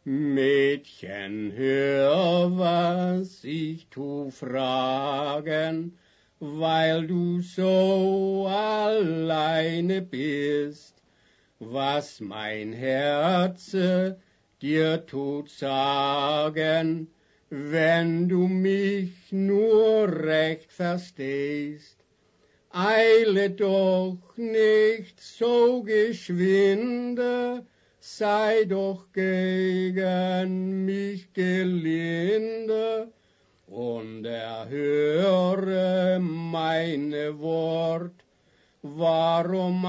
Mädchen, hör, was ich tu fragen, weil du so alleine bist, was mein Herze dir tut sagen, wenn du mich nur recht verstehst. Eile doch nicht so geschwinde, sei doch gegen mich gelinde, und erhöre meine Wort. Warum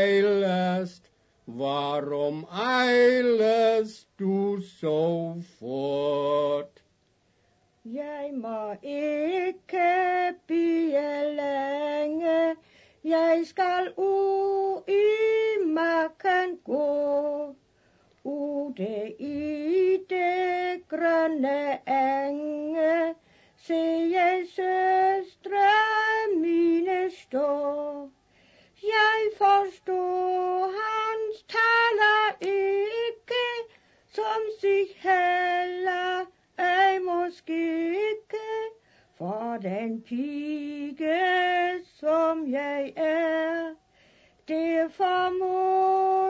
eilest du so fort? Jeg må ikke blive længe, jeg skal ud i marken gå, ude i det grønne enge, se jeg søstre mine stå. Jeg forstår hans taler ikke, som sig heller ej måske ikke, for den pige som jeg er, det formår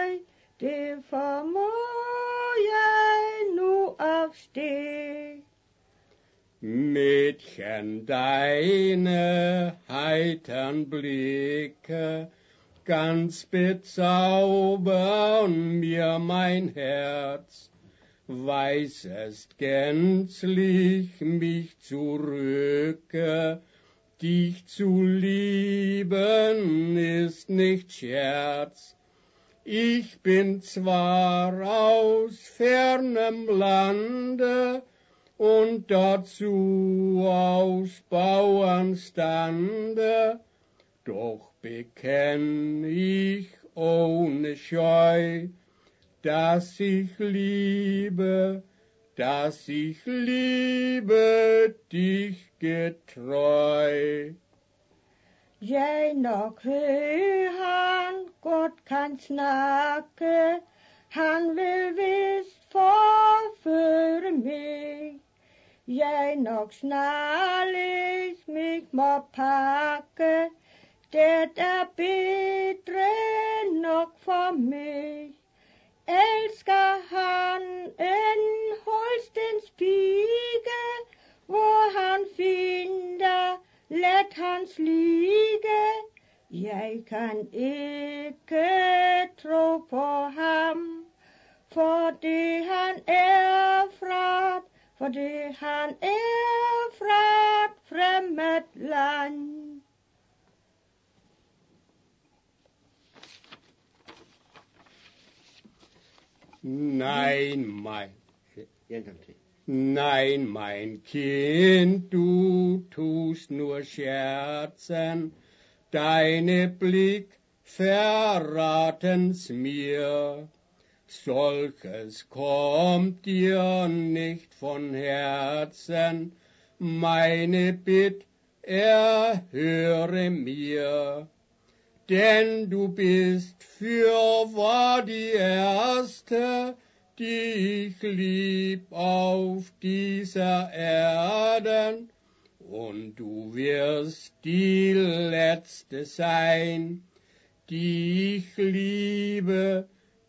jeg nu afsted. Mädchen, deine heitern Blicke ganz bezaubern mir mein Herz, weisest gänzlich mich zurücke, dich zu lieben ist nicht Scherz. Ich bin zwar aus fernem Lande und dazu aus Bauernstande, doch bekenn ich ohne Scheu, dass ich liebe dich getreu. Jeg nok hører han godt kan snakke, han vil vist forføre mig. Jeg nok snarligt mig må pakke, det er bedre nok for mig. Elsker han en Holstens pige, hvor han finder let hans lige. Jeg kan ikke tro på ham, fordi han er fra et fremmed land. Nein, mein Kind, du tust nur scherzen, deine Blick verraten's mir. Solches kommt dir nicht von Herzen, meine Bitt erhöre mir. Denn du bist fürwahr die Erste, die ich lieb auf dieser Erden, und du wirst die Letzte sein, die ich liebe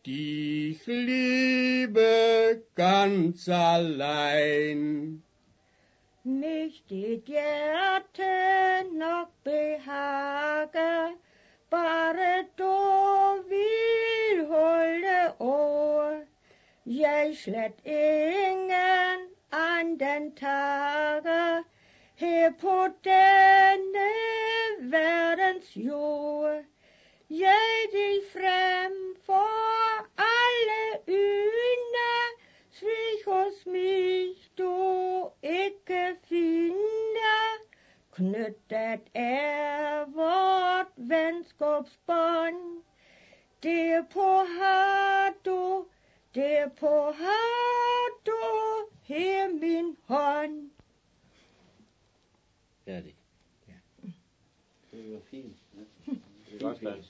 ganz allein. Nicht dit hjerte nok behage, bare du vil holde år. Jeg slet ingen anden tage her på denne verdens jord. Jeg dig frem for alle yne, svig hos mig du ikke finder. Knyttet er vort venskabsbånd, derpå har du her min hånd. Færdig. Ja. Det var fint. Det var godt.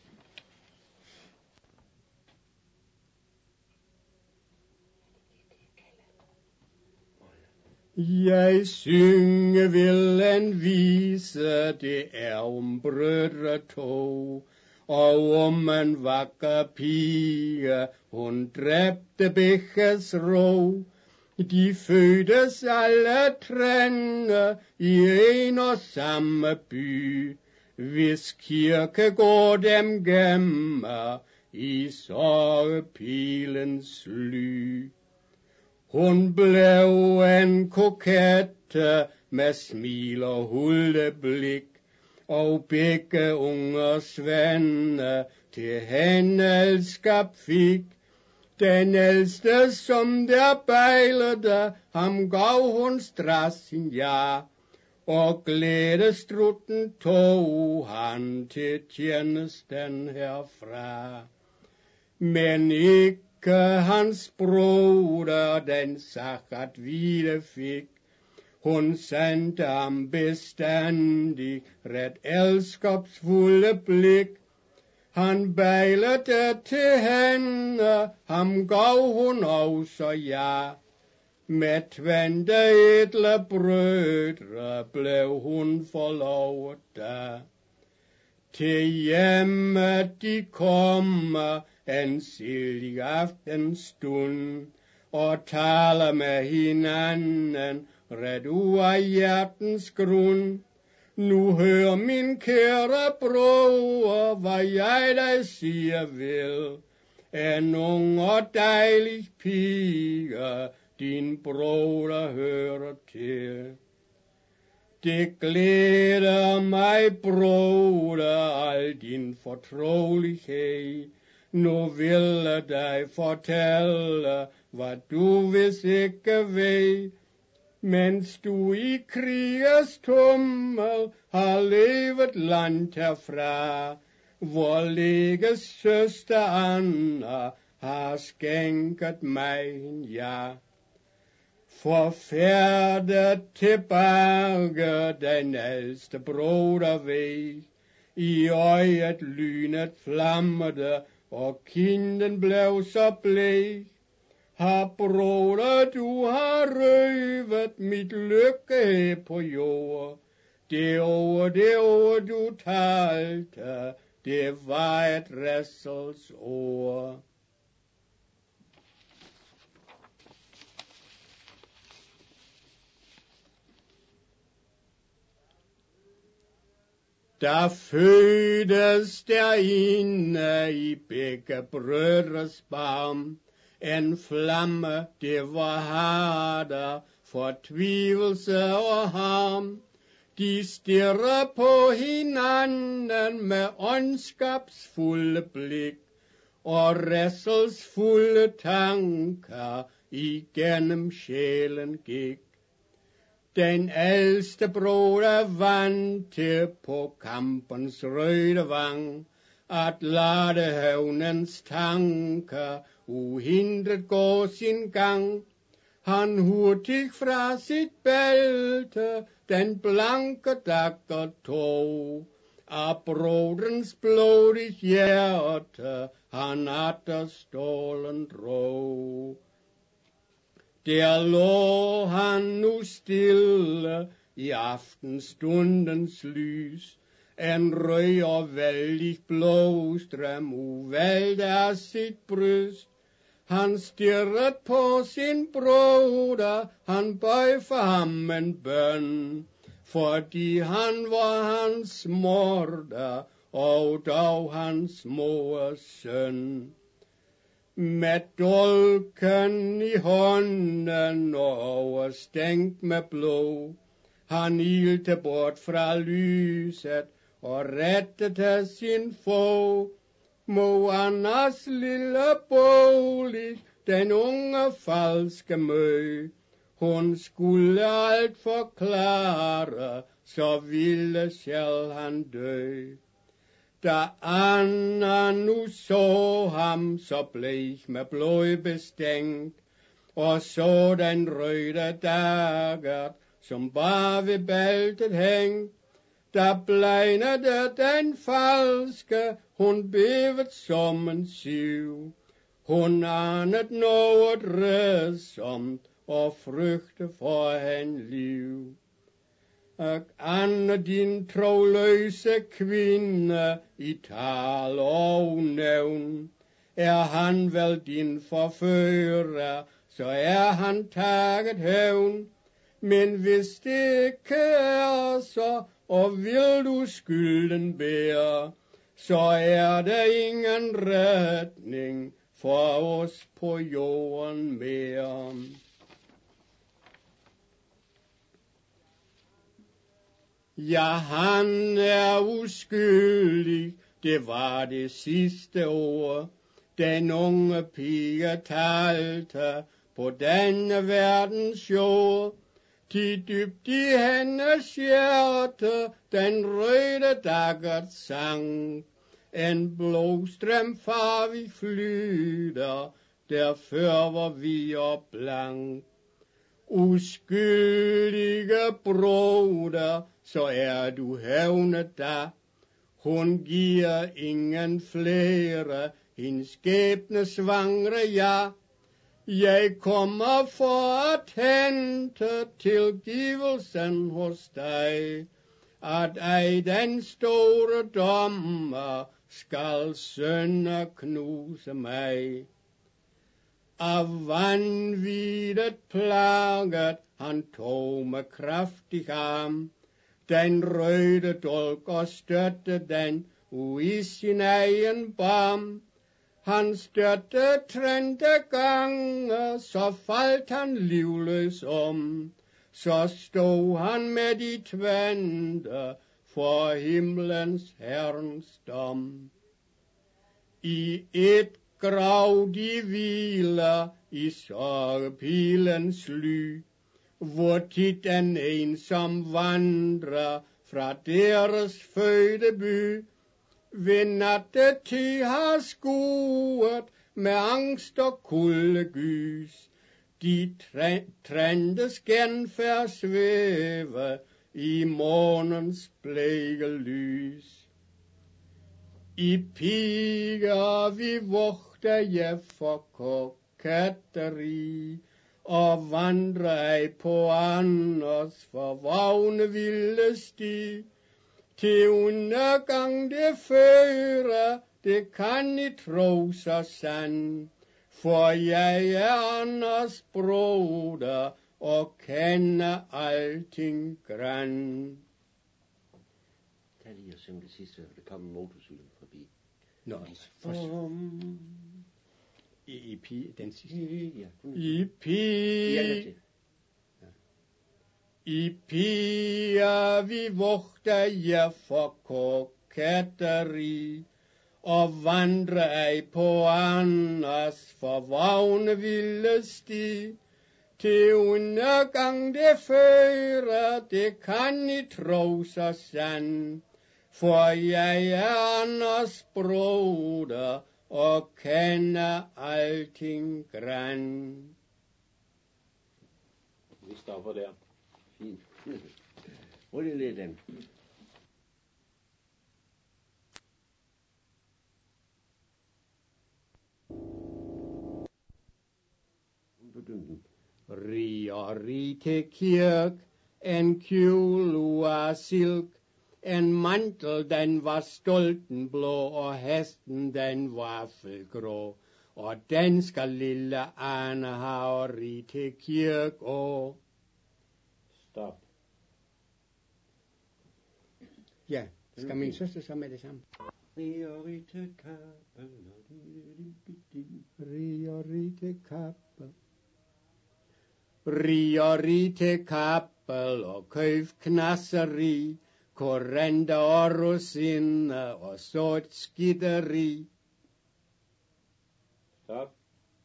Jeg synge vil en vise, det om brødre to, og om en vakker pige, hun dræbte begges ro. De fødtes alle trænge i en og samme by, hvis kirkegård dem gemmer i sorgpilens ly. Hun blev en kokette med smil og huldeblik, og begge unge svende til hende elskab fik. Den ældste, som der bejlede, ham gav hun straks sin ja, og glædestrutten tog han til tjenesten herfra. Men ikke hans broder den sag at vide fik, hun sendte ham bestandig ret elskabsfulde blik. Han bejlede til hende, ham gav hun også ja. Med tvente edle brødre blev hun forlovet da. Til hjemmet de kommer en selig aftenstund, og taler med hinanden ret ud af hjertens grund. Nu hør min kære bror, hvad jeg dig siger vil. En ung og dejlig pige, din broder hører til. Det glæder mig, broder, al din fortrolighed. Nu vil jeg dig fortælle, hvad du vist ikke ved. Mens du i krigens tummel har levet langt herfra, hvor læges søster Anna har skænket mig en ja. Forfærdet tilbage den ældste broder ved, i øjet lynet flammede, og kinden blev så bleg. Har broder, du har røvet mit lykke på jord. Det ord du talte, det var et rædselsord. Der fødes derinde i begge brødres barm en flamme, det var harder, fortvivlelse og harm. De stirrer på hinanden med ondskabsfulde blik, og rædselsfulde tanker igennem sjælen gik. Den ældste broder vante på kampens røde vang, at lade hævnens tanker uhindret gå sin gang. Han hurtigt fra sit bælte den blanke dagger tog, af broderens blodigt hjerte han atter stålen drog. Der lå han nu stille i aftenstundens lys, en rød og vældig blodstrøm uvælte af sit bryst. Han stirrede på sin broder, han bøj for ham en bøn, fordi han var hans morder, og dog hans mors søn. Med dolken i hånden og overstænkt med blod, han ilte bort fra lyset og rettede sin få. Moannas lille bolig, den unge falske mø, hun skulle alt forklare, så ville selv han dø. Da Anna nu så ham, så blev med blod bestænkt, og så den røde dagger, som bare ved bæltet hængt. Da blegnede den falske, hun bevet som en syv. Hun anede noget rædsomt, og frygte for han liv. Og Anne, din troløse kvinde, i tal og nævn, er han vel din forfører, så er han taget hævn. Men hvis det ikke er så, og vil du skylden bære, så er der ingen retning for os på jorden mere. Ja, han er uskyldig, det var det sidste ord, den unge pige talte på denne verdens jord. Til dybt i hendes hjerte, den røde daggert sang, en blodstrøm farvig flyder, der før var hvid og blank. Uskyldige broder, så er du hævnet da, hun giver ingen flere, hendes skæbne svangre ja. Jeg kommer for at hente tilgivelsen hos dig, at ej den store dommer skal sønder knuse mig. Af vanviddet plaget, han tog med kraftig arm, den røde dolk og støtte den i sin egen barm. Han støtte trente gange, så faldt han livløs om. Så stod han med de tvente for himlens Herrens dom. I et grav de hviler i sorgpilens ly, hvor tit en ensom vandrer fra deres fødeby. Ved nattetid har skuet med angst og kulde gys, de træntes genfærd svæve i månens blege lys. I piger vi vogter jeg for koketteri, og vandrer ej på andres forvågne vilde sti. Til undergang det fører, det kan I tro så sand, for jeg er Anders broder, og kender alting grann. Tag lige og synge det sidste, for det kom en motorcykel forbi. Nå, I den sidste. Ja. I piger vi vogter jer for koketteri, og vandrer ej på andres forvågne vilde sti. Til undergang det fører, det kan I tro så sand, for jeg er Anders broder, og kender alting grann. Vi stopper der. Fint. Rul lidt den. Rig til kirk, en kjole af silk, en mantel den var stoltenblå, og hesten den vaffelgrå, og den skal lille Anne have rig til kirk og... Stop. Ja, skal min søster så med det samme? Rig og rig til kappel, rig og rig til kappel. Rig og rig til kappel, og køb knasseri, korrenter og rosiner, og så et skitteri. Stop.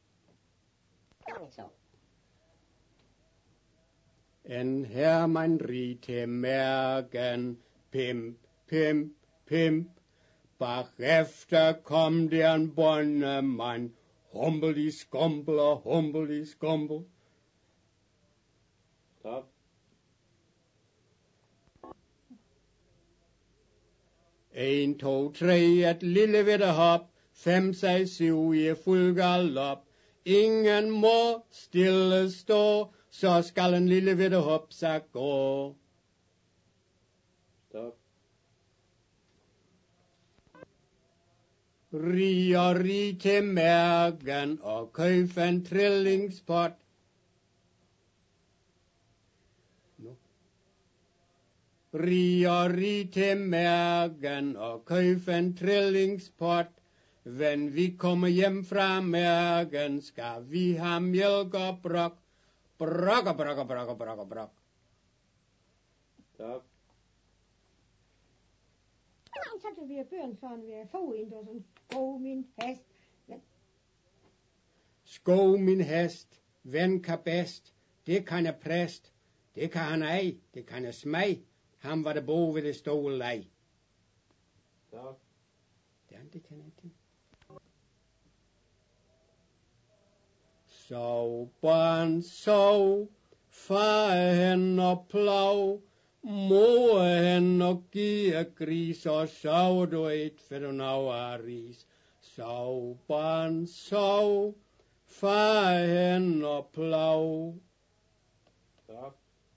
En hermand rig til mærken, pimp, pimp, pimp. Bagefter kom der en bondemand, humbel skumbel og humbel skumbel. Stop. 1, 2, 3, et lille vedde hop, 5, 6, 7 i fuld galop. ingen må stille stå, så skal en lille ved det hopsak gå. Stop. Rig til mærken og køb en trillingspot. Rig til mærken og køb en trillingspot. When vi kommer hjem fra mærken, skal vi have mjølk og brok. Brok og brok og brok og brok og brok. Stop. Så kan vi have børn sådan, vi har få ind og sådan, skov min hest. Skov min hest, hvem kan bedst? Det kan jeg præst, det kan han ej, det kan jeg smag. Han var der bo ved det store leg. Stop. Det kan jeg ikke. Sov, barn, sov, far hen og plav, mor hen og giver gris, og sov du et, for du nav er ris. Sov, barn, sov, far hen og plav. Stop.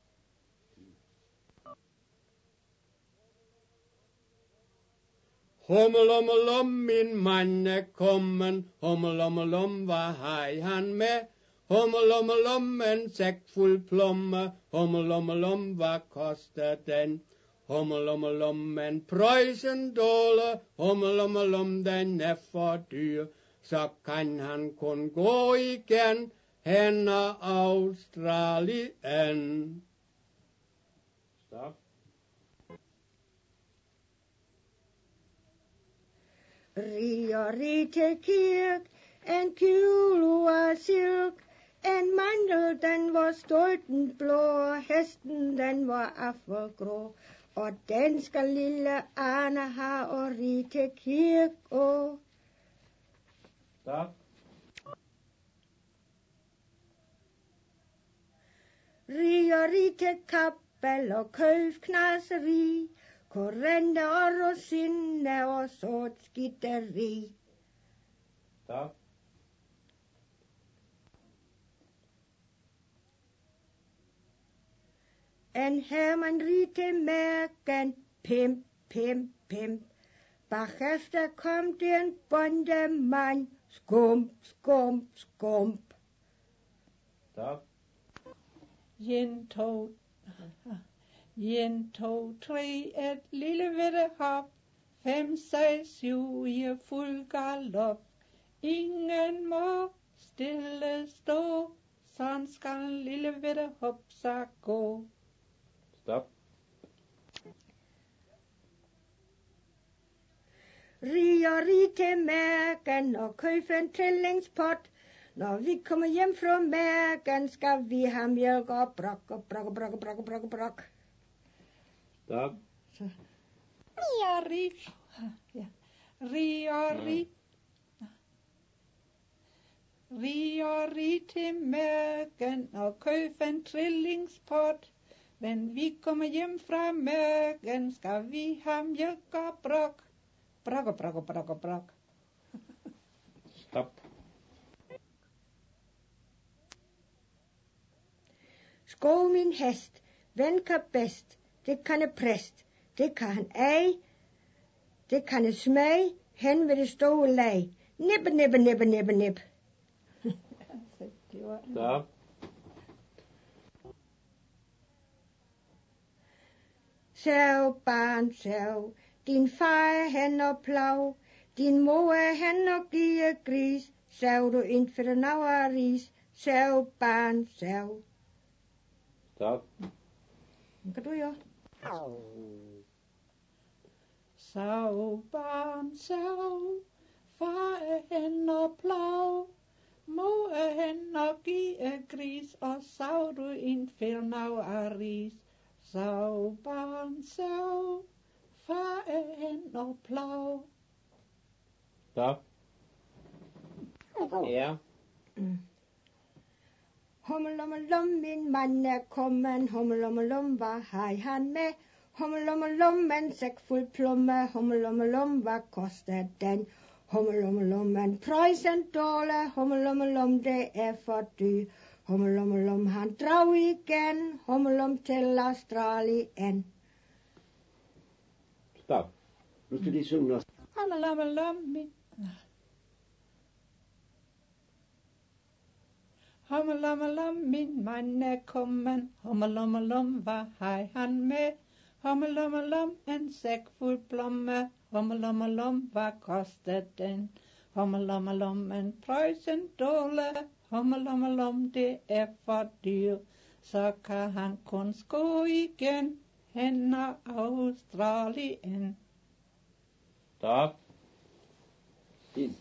Hummelommelom, min mand er kommen, hummelommelom, hvad har han med? Hummelommelom, en sæk fuld plomme, hummelommelom, hvad koster den? Hummelommelom, en prøjsendåle, hummelommelom, den er for dyr, så kan han kun gå igen, hen og Australien. Stop. Rig til kirk, en kjole af silk, en mandel, den var støtten blå, og hesten, den var affergrå. Og den skal lille Arne have, og rig til kirk, og Stop. rig til kappel og købknaseri, korrente og rosiner og sort skitteri. Stop. En hermand rig til mærken, pimp, pimp, pimp. Bagefter kom det en bondemand, skump, skump, skump. Stop. 1, 2, 3, et lille vedde hop. 5, 6, 7 i fuld galop. Ingen må stille stå, sådan skal en lille vedde hop så gå. Stop. Rig til mærken og køb en trillingspot. Når vi kommer hjem fra mærken, skal vi have mjølk og brok og brok og brok og brok og brok og brok. Stop. Rig til mærken og køb en trillingspot. Men vi kommer hjem fra mærken, skal vi have mjølk og brok. Brok og brok og brok og brok. Stop. Skov min hest, hvem kan bedst? Det kan jeg præst, det kan han ej, det kan jeg smag, hen ved det store lag. Nippe, nippe, nippe, nippe, nippe. Stop. Sav, barn, sav, din far er hen og plav, din mor er hen og giver gris, sav du ind for den af ris, sav, barn, sav. Stop. Hvad kan du jo? Sav, barn, sav, far er hen og plav, mor er hen og giver gris, og sav du ind for nav af ris. Sav, barn, sav, far er hen og plav. Stop. Ja. Hummelommelum, min mand er kommen, hummelommelum, hvad har han med? Hummelommelum, en sæk fuld plomme, hummelommelum, hvad koster den? Hummelummelum, man prøjsen dårlig, hummelummelum, det er for dyr. Hummelummelum, han drag igen, hummelum til Australien. Stop. Nu skal de synge noget. Hummelummelum, Hummelummelum, min mand er kommet. Hummelummelum, hvad har han med? Hummelummelum, en sæk fuld blomme. Hummelummelum, hvad koster den? Hummelummelum, en prøjsen dårlig. Hummelummelum, det er for dyr. Så kan han kun gå igen hen ad Australien. Stop. Fint.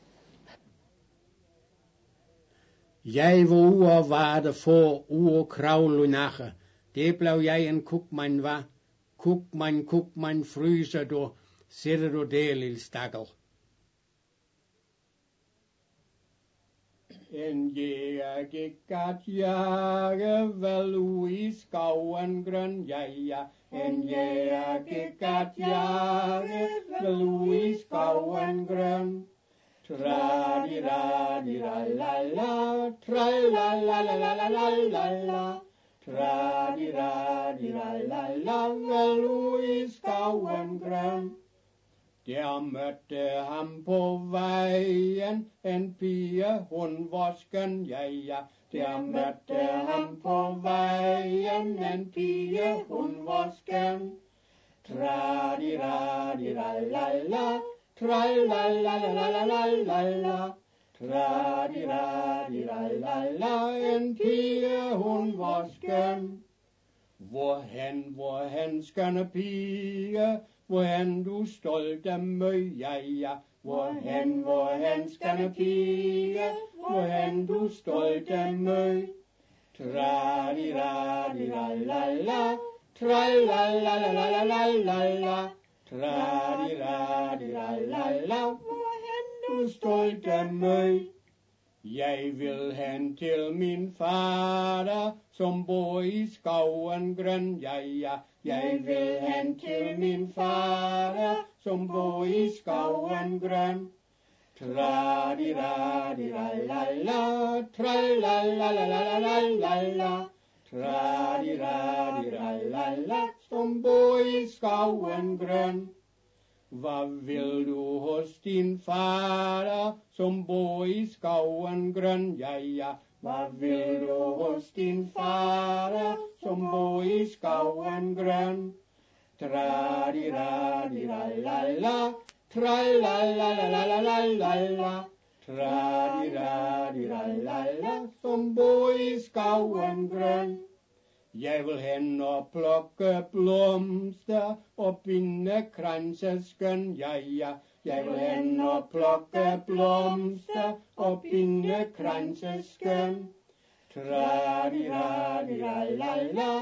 Jeg var ude og var der for ude og kravle nakke. Det blev jeg en kukmand var. Kukmand, fryser du, sætter du det, lille stakkel. En jæger gik at jage, vel ude i skoven grøn, ja. En jæger gik at jage, vel ude i skoven grøn. Tra-di-ra-di-ra-la-la, tra-la-la-la-la-la-la-la, tra-di-ra-di-ra-la-la, vel ude i skoven grøn. Der mødte ham på vejen, en pige, hun var skøn, ja. Der mødte ham på vejen, en pige, hun var skøn. Tra-di-ra-di-ra-la-la, tra-la-la-la-la-la-la, tra-di-ra-di-ra-la-la, en pige, hun var skøn. Hvorhen, skønne pige, hvorhen du stolte møg, ja. Hvorhen, skønne pige, hvorhen du stolte møg. Tra-di-ra-di-ra-la-la, tra-la-la-la-la-la-la, tra-di-ra-di-ra-la-la, hvorhen du stolte møg. Jeg vil hen til min fader, som bor i skoven grøn, ja. Jeg vil hen til min fader, som bor i skoven grøn. Tra-di-ra-di-ra-la-la, tra-la-la-la-la-la-la, tra-di-ra-di-ra-la-la, som bor i skoven grøn. Hvad vil du hos din fader, som bor i skoven grøn, ja. Hvad vil du hos din fader, som bor i skoven grøn? Tra-di-ra-di-ra-la-la, tra-la-la-la-la-la-la, tra-di-ra-di-ra-la-la, som bor i skoven grøn. Jeg vil hen og plukke blomster og binde kranse skøn, ja. Jeg vil hen og plukke blomster og binde kranse skøn. Tra-di-ra-di-ra-la-la,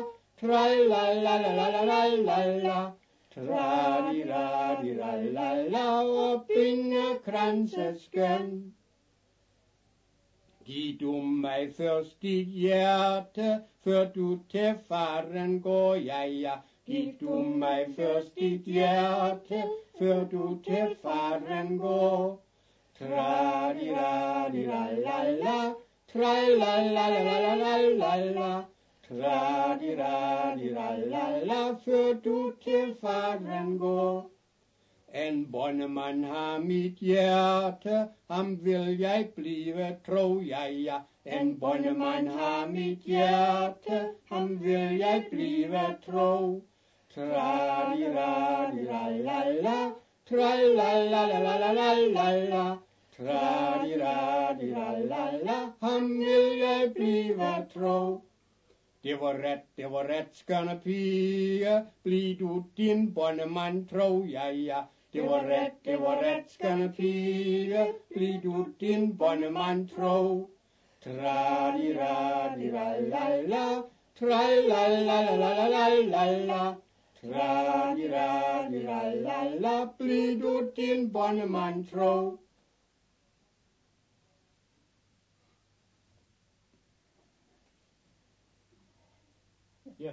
tra-la-la-la-la-la-la, tra-di-ra-di-ra-la-la, og binde kranse skøn. Giv du mig først dit hjerte, før du til faren går, ja. Giv du mig først dit hjerte, før du til faren går. Tra-di-ra-di-ra-la-la, tra-la-la-la-la-la-la, tra-di-ra-di-ra-la-la, før du til faren går. En bondemand har mit hjerte, ham vil jeg blive tro, ja. En bondemand har mit hjerte, ham vil jeg blive tro. Tra-di-ra-di-ra-la-la, tra-la-la-la-la-la-la, tra-di-ra-di-ra-la-la, ham vil jeg blive tro. Det var ret, skønne pige, bliv du din bondemand tro, ja. Det var ret, skønne pige, bliv du din bondemand tro. Tra-di-ra-di-ra-la-la, tra-la-la-la-la-la-la, tra-di-ra-di-ra-la-la, bliv du din bondemand tro. Ja.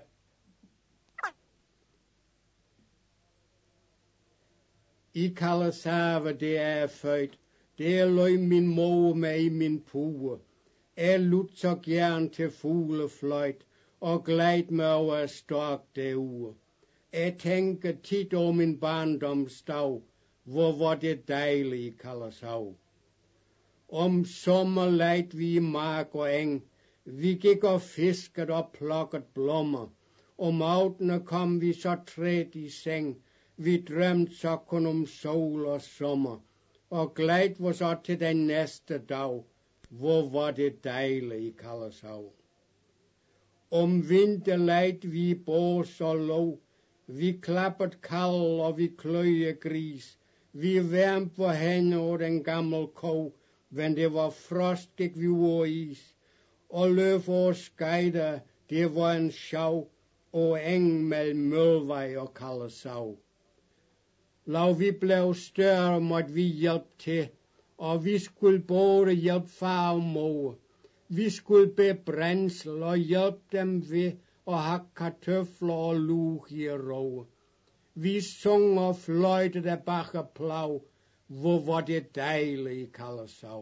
I kalder save, det er født, Der løg min mor med i min pue. Jeg lod så gern til fuglefløjt, og gled mig over stork derude. Jeg tænker tit om min barndomsdag, hvor var det dejligt i Kallershav. Om sommer leit vi i mark og eng, vi gik og fisket og plukket blommer. Om aftene kom vi så træt i seng, vi drømte så kun om sol og sommer, og gled var så til den næste dag, hvor var det dejligt i Kallershav. Om vinter leit vi bås og lå, vi klappet kald og vi kløje gris, vi værmte vor hænder og den gamle ko, when det var frost gik vi over is, og løb og skejder, det var en sjov, og eng mellem Mølvej og Kallershav. Lav vi blev større, måtte vi hjælpe til, og vi skulle både hjælpe far og mor. Vi skulle bære brændsel og hjælpe dem ved at hakke kartøfler og lug i ro. Vi sung og fløjtede bakke plav, hvor var det dejligt i Kallershav.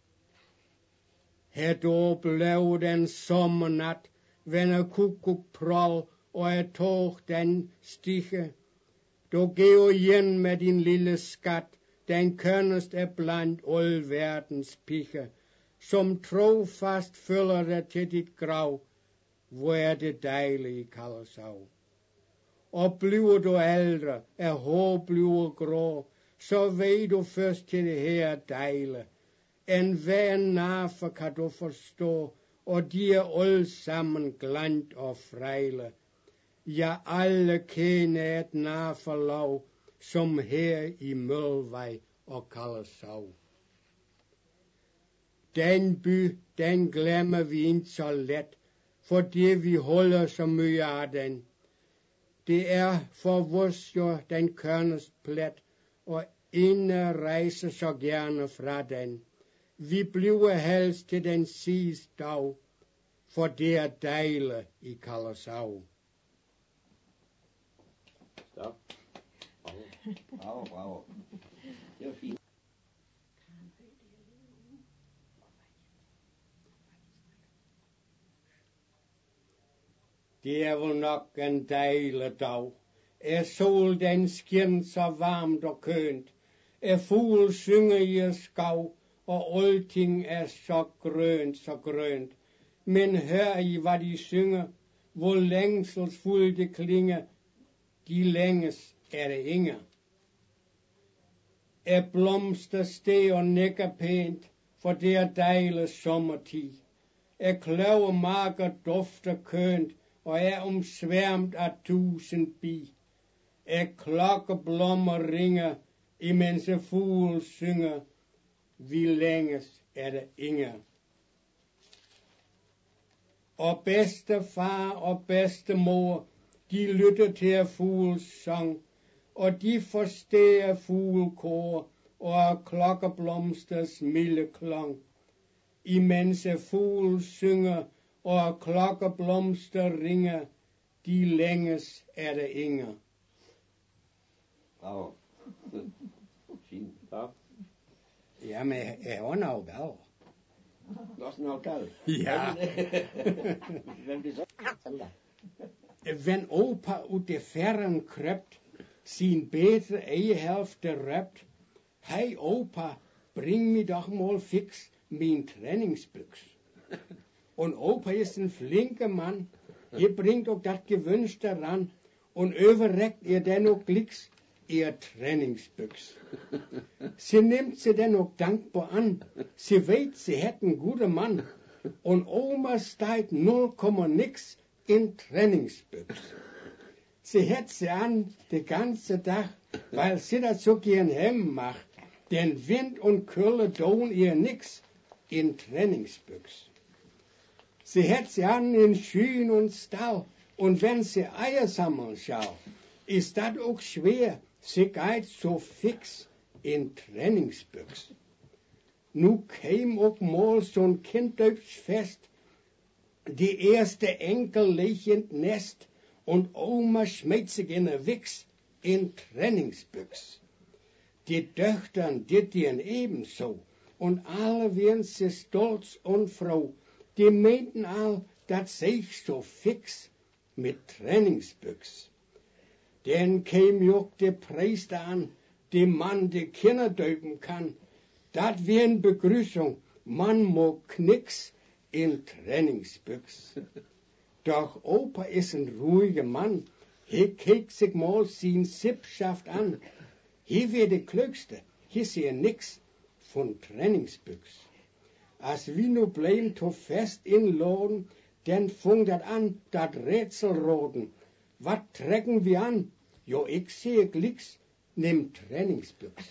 Her då blev den sommernat, when kukuk prol og jeg tog den stiche. Du går igen med din lille skat, den kønneste blandt all verdens piger, som trofast følger dig til dit grav, hvor er det dejligt i Kallershav. Og bliver du ældre, hår bliver grå, så ved du først til det her dejle. En hver nafe kan du forstå, og de er alle sammen glant og frejle. Ja, alle kender et nafelag, som her i Mølvej og Kallershav. Den by, den glemmer vi ikke så let, fordi vi holder så mye af den. Det er for vores jo den kønneste plet, og ingen rejser så gerne fra den. Vi bliver helst til den sidste dag, for det er dejligt i Kallershav. Stop. Bravo, bravo. Det var fint. Det er vel nok en dejlig dag. Sol den skin så varmt og kønt. Fugl synger i skav, og alting er så grønt, så grønt. Men hør I, hvad de synger, hvor længselsfuldt det klinger. De længes er det inger. Blomster steg og nikker pænt, for det er dejlig sommertid. Kløver marker dufter kønt, og er omsværmt af 1000 bi. Klokkeblommer ringer, imens fugle synger, vi længes er det inger. Og bedstefar og bedstemor, de lytter til fugles sang, og de forstår fuglekor og klokkeblomsters milde klang. Imens fugle synger og klokkeblomster ringer, de længes er det inger. Bravo. Fint. Ja. Jamen, jeg har noget galt. Også noget galt. Ja. Hvem det så? Wenn Opa ud de færren krøbt, sin bedre egehelfte røbt, hey Opa, bring mig doch mal fix min træningsbüchs. Und Opa ist ein flinker Mann, bringt auch das Gewünschte ran und überreckt dann auch glicks ihr Trainingsbüchs. Sie nimmt sie dann auch dankbar an, sie weiß, sie hätten guten Mann, und Oma steigt 0,nix in Trainingsbüchs. Sie hätt sie an den ganzen Tag, weil sie das so gern heim macht, denn Wind und Kühle tun ihr nix in Trainingsbüchs. Sie hätt sie an in Schün und Stall, und wenn sie Eier sammeln schau, ist das auch schwer, sie geht so fix in Trainingsbüchs. Nu käm auch mal so'n Kinddöpsfest, die erste Enkel lechend Nest, und Oma schmiert sich in der Wichs in Trainingsbüchs. Die Töchtern, die dienen ebenso. Und alle werden sie stolz und froh. Die meinten all, dat sich so fix mit Trainingsbüchs. Denn käm auch der Priester an, dem Mann die Kinder döpen kann. Dat wär eine Begrüßung, man mag nix in Trainingsbüchs. Doch Opa ist ein ruhiger Mann. He kijkt sich mal sin Sippschaft an. He wär de klügste. He sehe nix von Trainingsbüchs. Als wir nu bleiben to fest in Laden, denn fung dat an, dat Rätselroden. Wat trecken wir an? Jo, ich sehe Glicks, nimm Trainingsbüchs.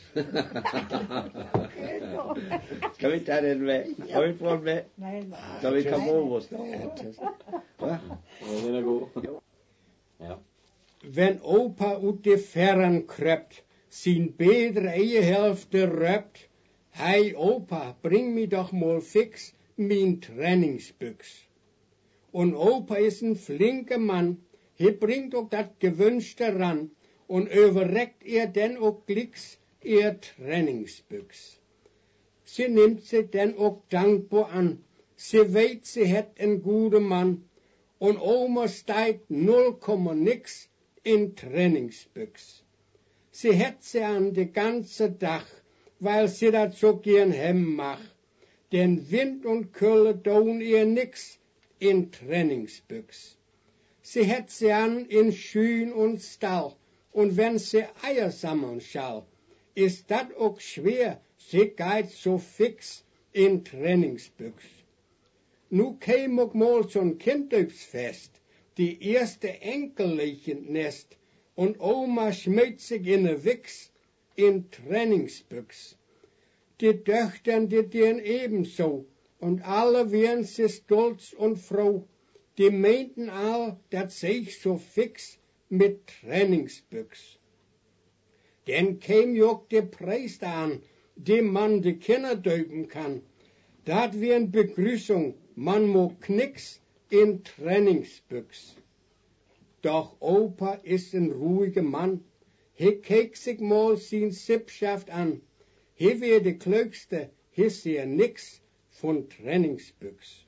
Skal vi tage den med? Har vi fået med? Nein, Så vi kan bruge vores dag. Ja, den er god. Ja. Wenn Opa ut de Ferren kröpt, sin bedre Ehehälfte röpt, hei Opa, bring mi doch mal fix min Trainingsbüchs. Und Opa ist ein flinker Mann, he bringt auch dat Gewünschte ran, und überreckt denn auch glicks ihr Trainingsbüchs. Sie nimmt sie denn auch dankbar an, sie weet, sie het en gute Mann, und Oma steigt 0, nix in Trainingsbüchs. Sie het sie an de ganze Dach, weil sie dat so gern hem mach. Denn Wind und Kühle tun ihr nix in Trainingsbüchs. Sie het sie an in Schün und Stall, und wenn sie Eier sammeln schall, ist dat auch schwer, sie geht so fix in Trainingsbüchs. Nu käm auch mal so'n Kinddöpsfest, die erste Enkellichen Nest, und Oma schmiert sich in ne Wichs in Trainingsbüchs. Die Töchtern, die dienen ebenso, und alle wären sie stolz und froh, die meinten all, dat sich so fix mit Trainingsbüchs. Denn käm joch der Priester an, dem man die Kinder döpen kann, dat wär eine Begrüßung, man mag nix in Trainingsbüchs. Doch Opa ist ein ruhiger Mann, he kijkt sich mal sin Sippschaft an, he wär de klügste, he sehe nix von Trainingsbüchs.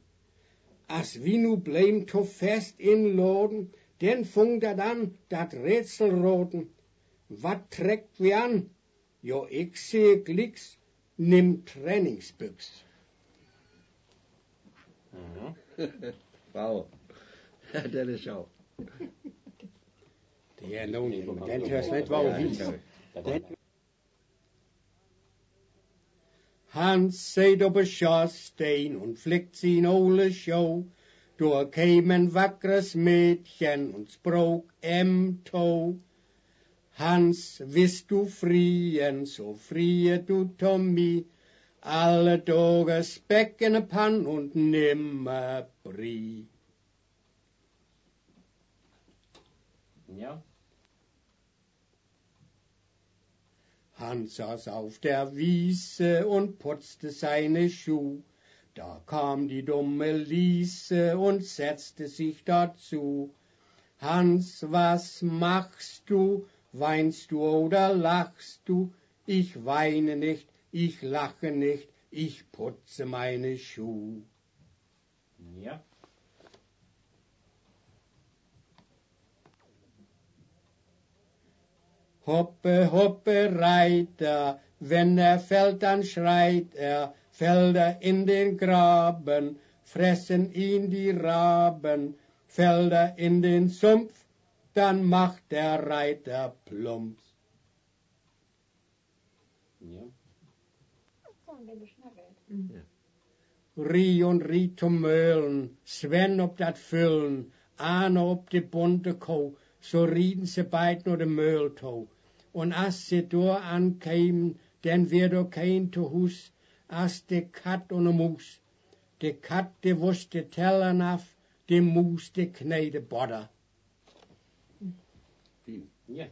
As wie nu bleim to fest in Laden, denn fung dat an, dat Rätselroden. Wat trägt wie an? Jo, ich sehe Glicks, nimm Trainingsbüchs. Wow. Den er sjov. Det er nogen, den tør slet var vist. Han sæt op på Schorstein und flickt sin ole Show. Da käm ein wackres Mädchen und sprach to. Hans, willst du frien, so frie du Tommy, alle Tage Speck in ne Pann und nimmer Brie. Ja. Hans saß auf der Wiese und putzte seine Schuh. Da kam die dumme Liese und setzte sich dazu. Hans, was machst du? Weinst du oder lachst du? Ich weine nicht, ich lache nicht, ich putze meine Schuh. Ja. Hoppe, hoppe, Reiter, wenn er fällt, dann schreit er, fällt er in den Graben, fressen ihn die Raben, fällt er in den Sumpf, dann macht der Reiter plumps. Ja. Rie und rie zum Möhlen, Sven ob dat Füllen, Arne ob die bunte Kuh, so rieden sie beid nur de Möhltau. Und as sie da ankämen, denn wär do kein zu Hus, as de Kat und de Mus. De Kat, de wusste Tellern af, de Mus, de knede Bodder. Fint. Ja.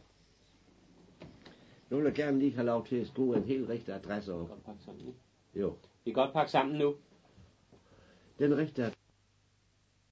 Nu vil jeg gerne lige have lov til at skrive en helt rigtig adresse op. Godt pakke sammen nu. Jo. Vi kan godt pakke sammen nu. Den rigtige